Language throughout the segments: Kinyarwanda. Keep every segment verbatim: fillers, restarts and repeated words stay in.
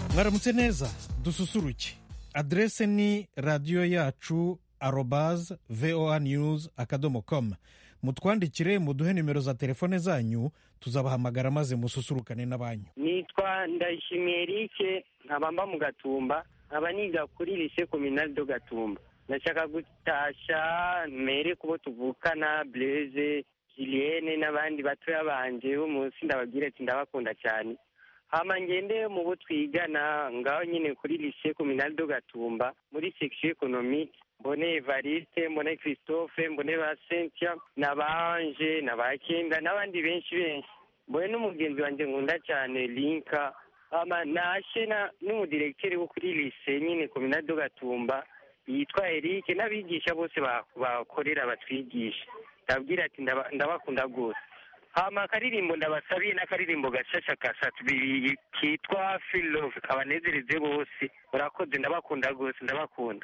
mwaramutse neza dususuruke. Adrese ni radiyo yacu arobaz voa news akadomo com. Mutwandikire muduhe nimero za telefone zanyu tuzabahamagara maze mususurukane n'abanyu. Nitwa Ndayishimiye Eric, nkaba mba mu Gatumba, nkaba niga kuri lycée communale de Gatumba. Nashaka gutasha mere kubo tuvukana Blaise, Julienne n'abandi batoya banje bo munsi, ndababwira ati ndabakunda cyane. Hama ngende mu bo twigana ngaho nyine kuri lycée communale de Gatumba muri section économique, mbone Evariste, mbone Christophe, mbone ba Cynthia n'abanje n'abakenda n'abandi benshi benshi, mbone n'umugenzi wanje nkunda cyane Linka. Hama nashe na n'umudirecteur wo kuri lycée nyine communale de Gatumba yitwa Eric, n'abigisha bose bakorera batwigisha, ndabwira ati ndabakunda gose. Hama karirimbo ndabasabiye n'akaririmbo gashasha kasatu bibiri kitwa Feel Love, kabanezereze bose. Murakoze, ndabakunda gose, ndabakunda.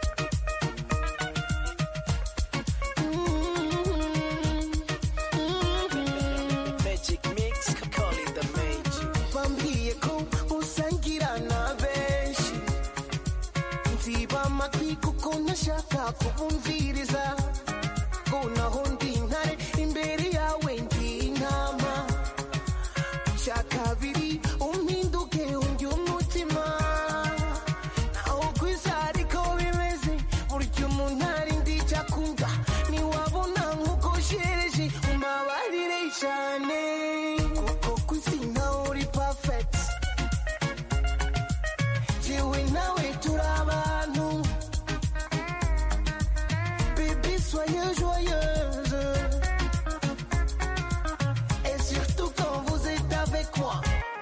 Magic mix, call it the magic. Bambwiye ko usangira na benshi, nziba amatwi kuko nashaka kubumviriza, ko naho ndi intare imbere yawe ndi intama. Kabiri umpinduke undi umutima, naho kwisa ariko bimeze burya umuntu ari ndica kumva, niwabona nkuko shereje umbabarire cyane, kuko kwisi nawe uri perfect, jewe nawe turi abantu. Baby soyez joyeuse, et surtout quand vous êtes avec moi.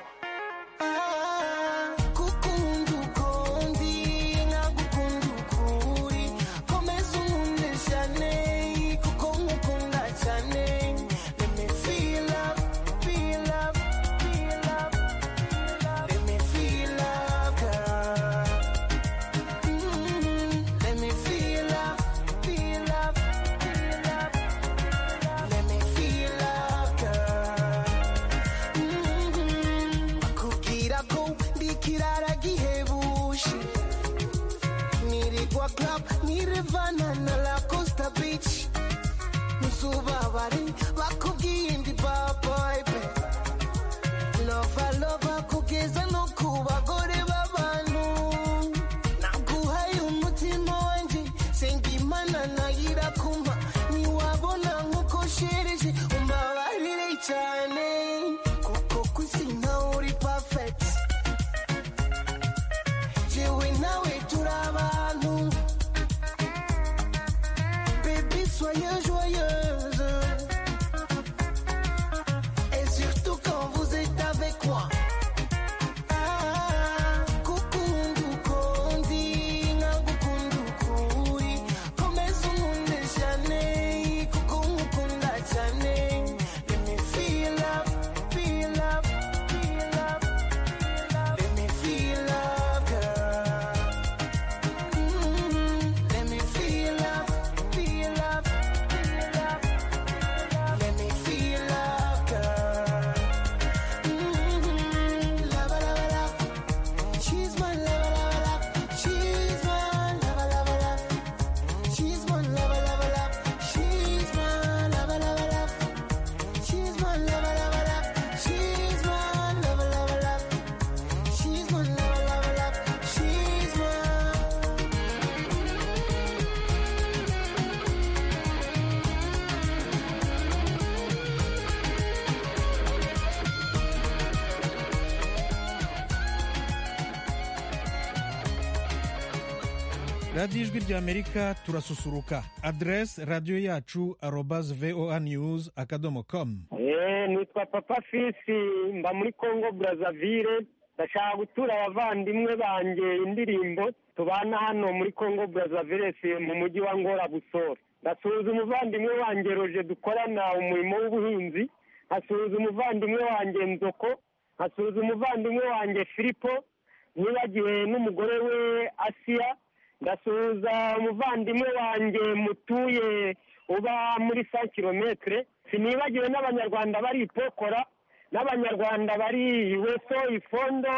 radiyo ijwi ry'Amerika turasusuruka. Adrese radiyo yacu arobaz voa news akadomo com. Eh, nitwa Papa Fisi, mba muri Congo Brazzaville. Ndashaka gutura abavandimwe banje indirimbo tubana hano muri Congo Brazzaville mu mujyi wa Ngora Busoro. Ndasuhuza umuvandimwe wanje Roger dukorana umurimo w'ubuhinzi, asuhuza umuvandimwe wanje Nzoko, asuhuza umuvandimwe wanje Filipo, nibagiwe n'umugore we Asia. Ndasuhuza umuvandimwe wanjye mutuye uba muri cent kilometers. Sinibagiwe n'abanyarwanda bari Pokora, n'abanyarwanda bari Weso, Ifondo,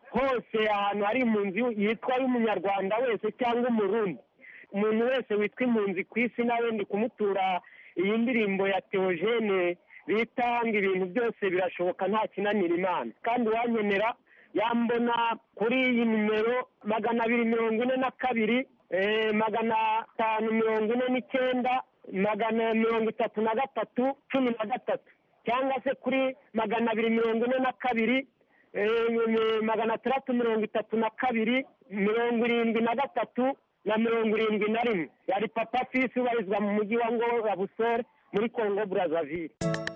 hose ahantu hari impunzi yitwa y'umunyarwanda wese cyangwa umurundi, umuntu wese witwa impunzi ku isi nawe ndi kumutura iyi ndirimbo ya Theogene bita ngo ibintu byose birashoboka nta kinanira Imana. Kandi wankenera yambona kuri iyi nimero magana abiri mirongo ine na kabiri magana atanu mirongo ine n'icyenda magana mirongo itatu na gatatu cumi na gatatu, cyangwa se kuri magana abiri mirongo ine na kabiri magana atandatu mirongo itatu na kabiri mirongo irindwi na gatatu na mirongo irindwi na rimwe. Yari Papa Fisi ubarizwa mu mujyi wa Ngora Busore muri Congo Brazzaville.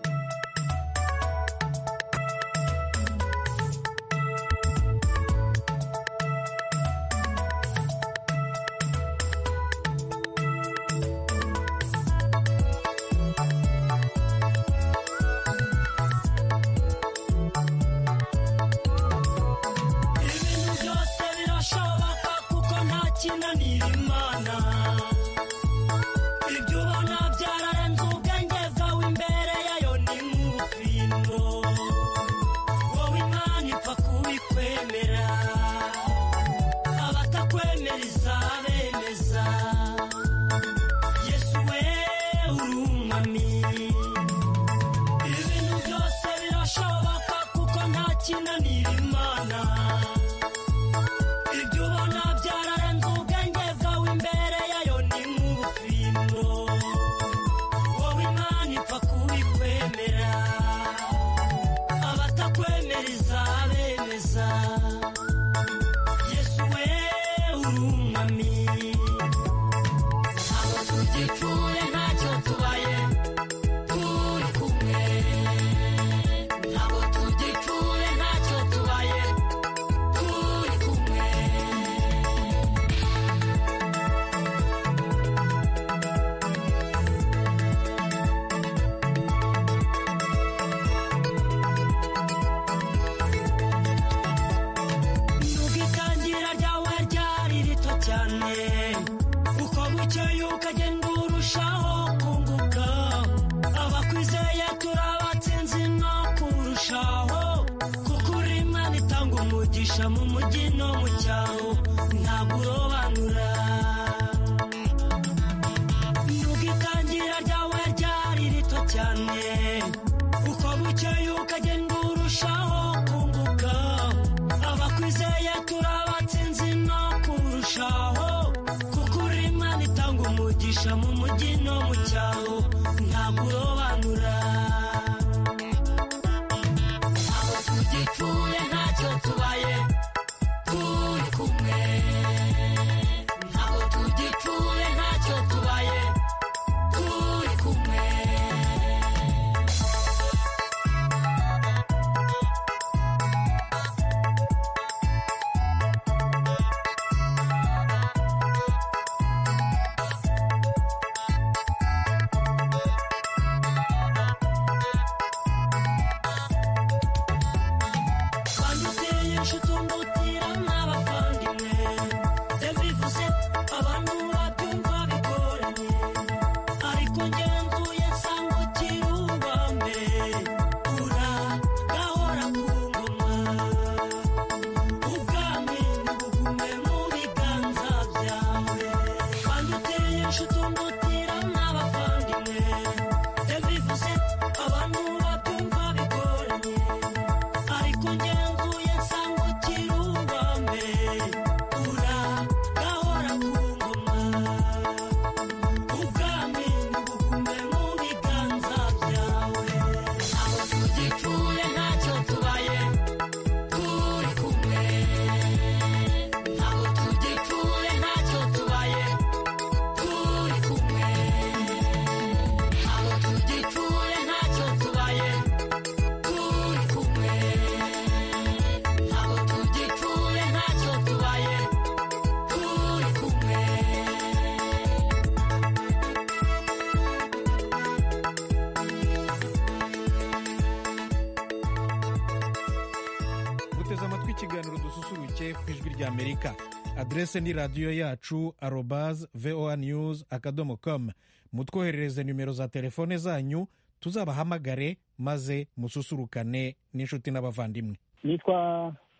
ikiganiro dususuruke ku ijwi rya Amerika. Adrese ni radiyo yacu arobase voa news akadomo com. Mutwoherereze nimero za telefone zanyu tuzabahamagare maze mususurukane n'inshuti n'abavandimwe. Nitwa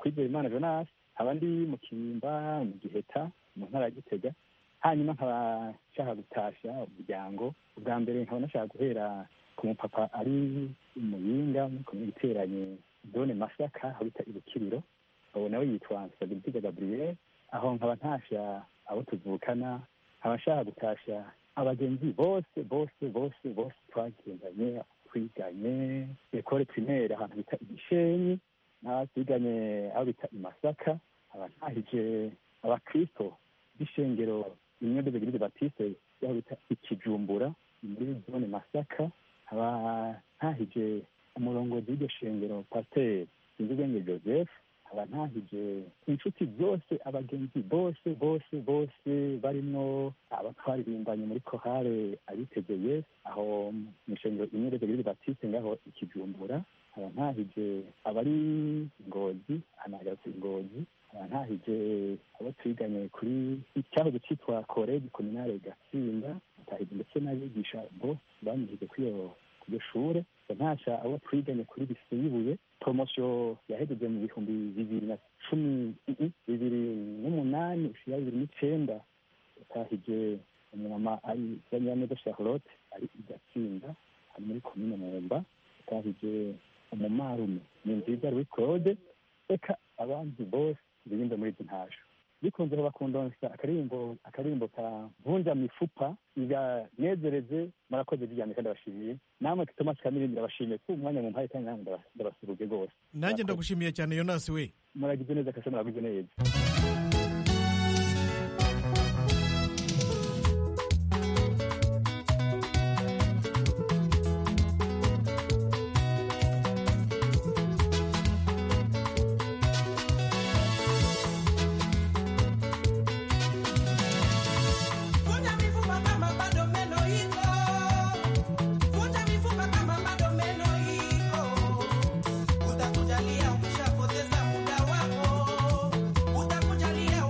Kwizera Imana Jonas, nkaba ndi mu Kirimba mu Giheta mu ntara ya Gitega. Hanyuma nkaba nshaka gutasha umuryango. Ubwa mbere nkaba nashaka guhera ku mupapa ari Muyinga mu komine Giteranye zone Masaka aho bita Ibukiriro, uwo nawe yitwa Nsabimana Gabriel. Aho nkaba ntasha abo tuvukana, nkaba nshaka gutasha abagenzi bose bose bose bose twagendanye twiganye ekole primaire ahantu bita Igishenyi, n'abatiganye aho bita Imasaka. Nkaba ntahije abakristo b'ishengero Union de l'Église Baptiste aho bita Ikijumbura muri zone Masaka. Nkaba ntahije umurongozi w'iryo shengero Pasteur Sinzubwenge Joseph. Nkaba ntahije inshuti zose, abagenzi bose bose bose barimwo abatwaririmbanye muri korale Abiteze Yesu aho mu shengero Union de l'Église Baptiste ngaho Ikijumbura. Nkaba ntahije abari Ngozi, anagarutse Ngozi. Nkaba ntahije abo twiganye kuri icyahoze cyitwa College Communale Gatsinda. Ntahije ndetse n'abigisha bo banyigije kwiyo kuri shure. Ntasha abo twiganye kuri Lycée y'Ibuye, promotion yahejeje mu bihumbi bibiri na cumi bibiri n'umunani ushira bibiri n'icenda. Ntahije umumama ari Yanyaneza Charlotte ari Igatsinda ari muri komine Mwumba. Ntahije umumarume ni nziza Louis Claude. Eka abandi bose birinda muri izi ntasho bikunze bakundonsa akarimbo akarimbo ka Vunja Mifupa iganezereze. Murakoze bijyanye kandi abashimiye namwe Thomas Kamilindi ndabashimiye ku mwanya mu mpaye kandi namwe ndabasuruge gose. Nanjye ndagushimiye cyane Jonas we. Muragize neza kase muragize neza. Utakujalia ukishapoteza muda wako, utakujalia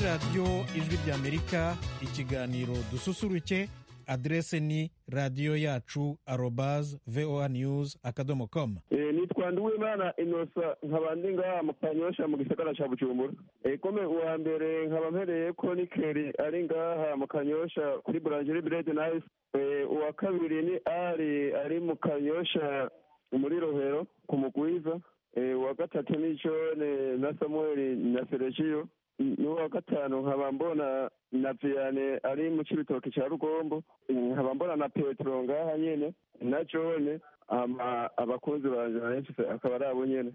radiyo ijwi ry'amerika ikiganiro dususuruke, aderese ni radiyo yacu arobaze voa news akadomo com. nitwa Nduwimana Innocent nkaba ndi ngaha mu Kanyosha mu gisagara ca Bujumbura. kome uwa mbere nkaba mpereye ko Nikeri ari ngaha mu Kanyosha kuri Boulangerie Bread Nice. uwa kabiri ni ari ari mu Kanyosha muri Rohero ku Mugwiza. uwa gatatu ni John na Samuel na Sergio. n'uwa gatanu nkaba mbona na Viane ari mu Cibitoke ca Rugombo. nkaba mbona na Petro ngaha nyene na John. ama abakunzi banje benshi akaba ari abo nyene.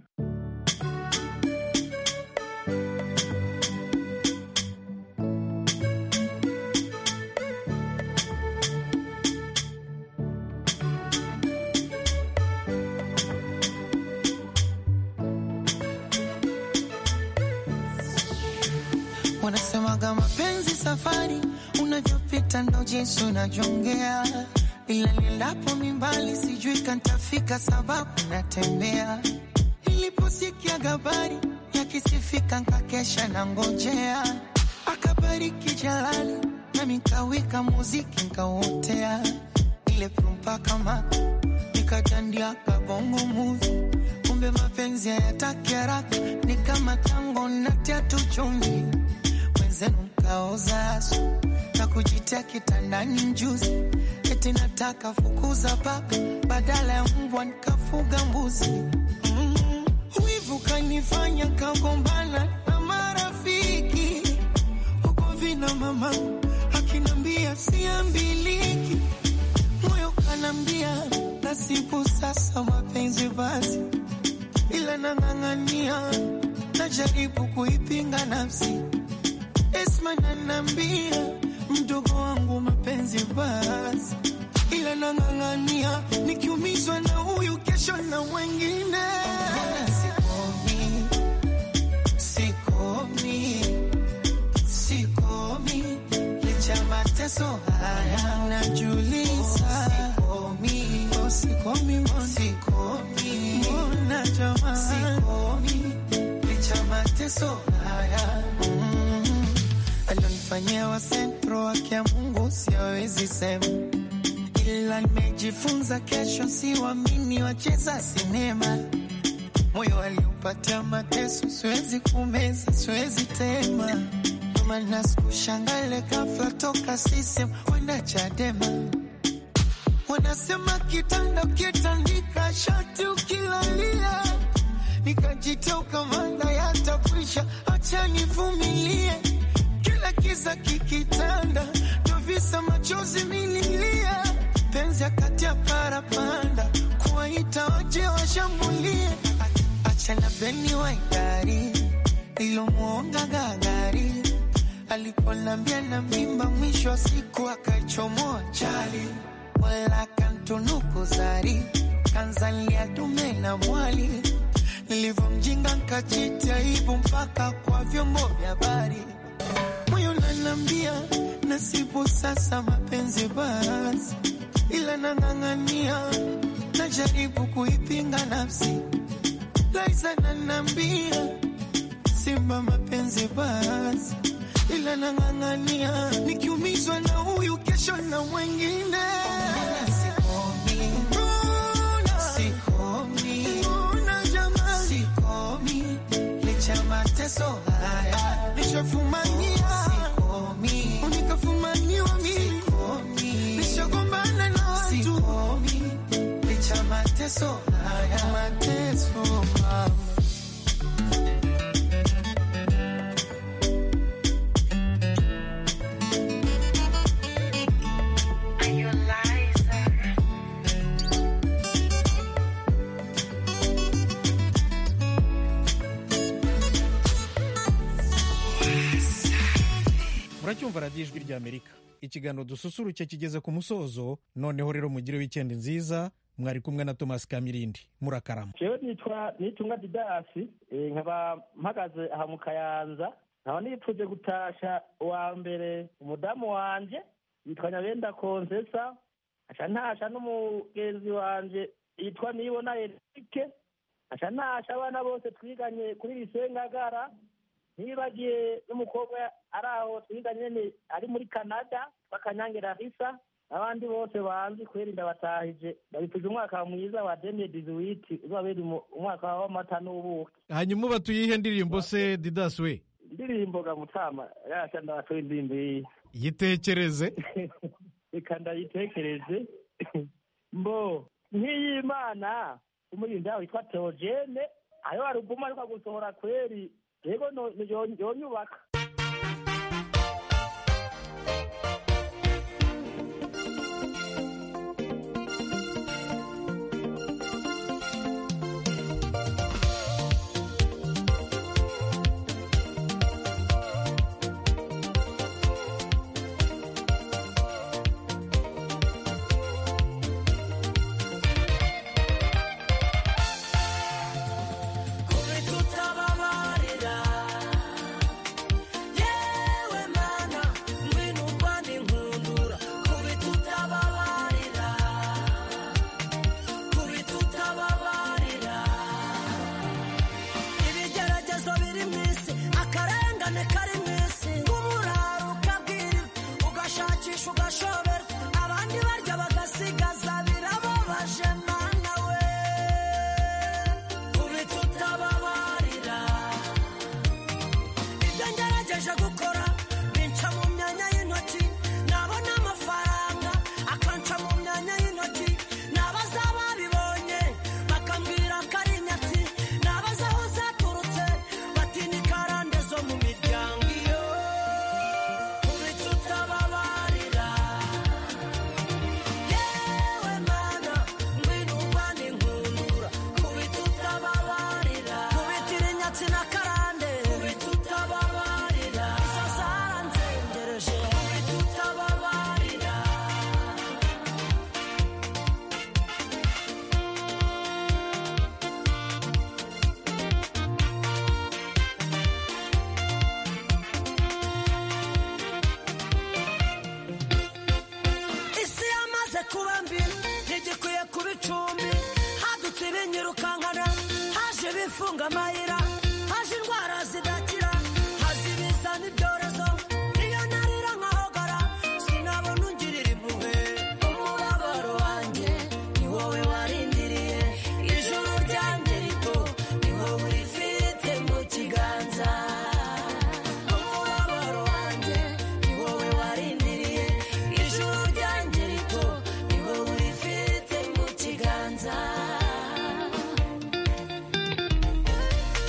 Wanasemaga mapenzi safari, unavyopita ndo jinsi unajongea, ila nilapo mimbali sijui kantafika sababu natembea. Niliposikia habari yakisifika nkakesha na ngojea, akabariki Jalali nami nkawika muziki nkauotea, ile prumpa kama nikatandia kabongo movie. Kumbe mapenzi hayataki haraka, ni kama tango na tatu chumvi. Wenzenu mkaoza asu na kujitia kitandani mjuzi, eti nataka fukuza paka badala ya mbwa nikafuga mbuzi. mm. Wivu kanifanya kagombana na marafiki, huko vina mama akinambia siambiliki, moyo kanambia nasibu sasa mapenzi basi, ila nang'ang'ania najaribu kuipinga nafsi. Esma nanambia mdogo wangu mapenzi basi, ila nang'ang'ania nikiumizwa na huyu kesho na wengine. Sikomi, sikomi, sikomi, licha mateso haya najuliza. Sikomi, oh sikomi, oh sikomi, mbona jamaa sikomi, licha mateso haya. mm. Alionifanyia wa sentro wake ya Mungu siwezi sema, ila nimejifunza kesho siwamini wacheza sinema. Moyo aliupatia mateso siwezi kumeza siwezi tema, kama nasikushangale ghafla toka sisi kwenda Chadema. Wanasema kitanda kitandika shati ukilalia, nikajitoka manda yatakuisha acha nivumilie. Kila kiza kikitanda ndo visa machozi mililia, penzi akati ya parapanda kuwaita waje washambulie. Acha na Beni Waidari ilo muonga gagari, aliponambia na mimba mwisho wa siku akaichomoa chali, wala kantunuku zari kanzalia dume na mwali. Nilivomjinga nkajitia aibu mpaka kwa vyombo vya habari, moyo nanambia nasibu sasa mapenzi basi, ila nang'ang'ania najaribu kuipinga nafsi. Laiza nanambia simba mapenzi basi, ila nang'ang'ania nikiumizwa na huyu kesho na wengine. Sikomi, mbona sikomi, mbona jamaa sikomi, licha mateso haya nishafumania. Sikomi, unikafumaniwa mimi. Sikomi, nishagombana na watu. Sikomi, licha mateso haya mateso mama. muracyumva radiyo ijwi ry'Amerika, ikiganiro dususuruke kigeze ku musozo. Noneho rero mugire weekend nziza, mwari kumwe na Thomas Kamirindi. Murakarama. Jewe nitwa Nitunga Didasi, nkaba mpagaze aha mu Kayanza, nkaba nipfuje gutasha wa mbere umudamu wanje yitwa Nyabenda Konsesa, aca ntasha n'umugenzi wanje yitwa Nibona Eric, aca ntasha abana bose twiganye kuri Lisengagara, nibagiye n'umukobwa ari aho twiga nyene ari muri Canada bakanyange Larissa abandi bose banzi kweri ndabatahije babipuje umwaka mwiza wa deux mille dix-huit uzabera umwaka w'amata n'ubuki. Hanyuma batuyihe ndirimbo se Didas we? Ndirimbo ga Mutama yasha ndabatoye indirimbo yitekereze reka ndayitekereze mbo nk'iyimana umurinzi wawe witwa Theogene ayo aruguma ariko gusohora kweri yego yonyubaka. Funga mayira haje indwara zidakira hazibiza n'ibyorezo iyo narira nkahogara sinabona ungirira impuhwe umubabaro wanjye ni wowe warindiriye ijuru ryanjye rito ni wowe urifite mu kiganza umubabaro wanjye ni wowe warindiriye ijuru ryanjye rito ni wowe urifite mu kiganza.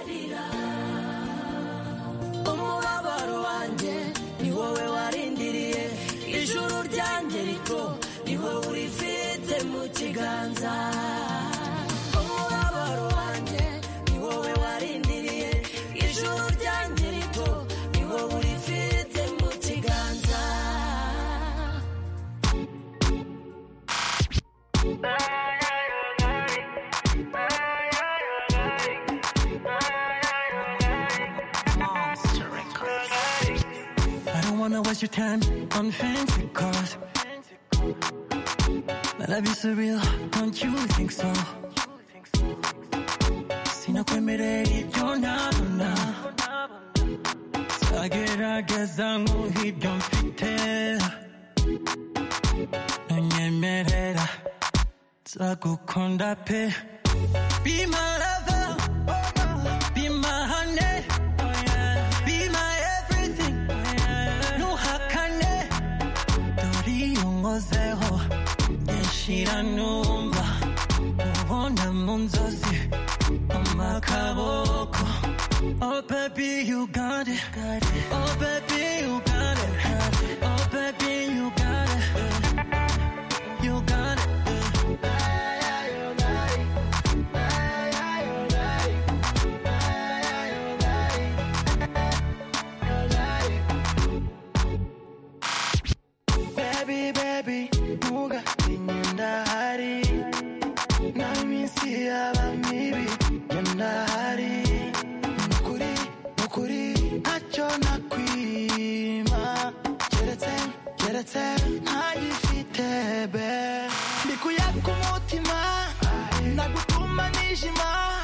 ararira umubabaro wanjye ni wowe warindiriye ijuru ryanjye rito ni wowe urifite mu kiganza umubabaro wanjye ni wowe warindiriye ijuru ryanjye rito ni wowe urifite mu kiganza I don't wanna waste your time on fancy cars. My love is surreal, don't you think so? Sinakwemerera ibyo ntabona Nzagerageza nk'uhibyo mfite Ntunyemerera nzagukunda pe Be my lover, be my honey, be my everything Ntuhakane dore iyo nkozeho nshira numva ubona mu nzozi amakaboko Oh baby you got it Oh baby you got it Oh baby you got it You got it Baby baby nuga ndahari na minsi yaba mibi ndahari nukuri nukuri ntacyo nakwima keretse keretse ntagifite be ndikuya ku mutima nagutuma nijima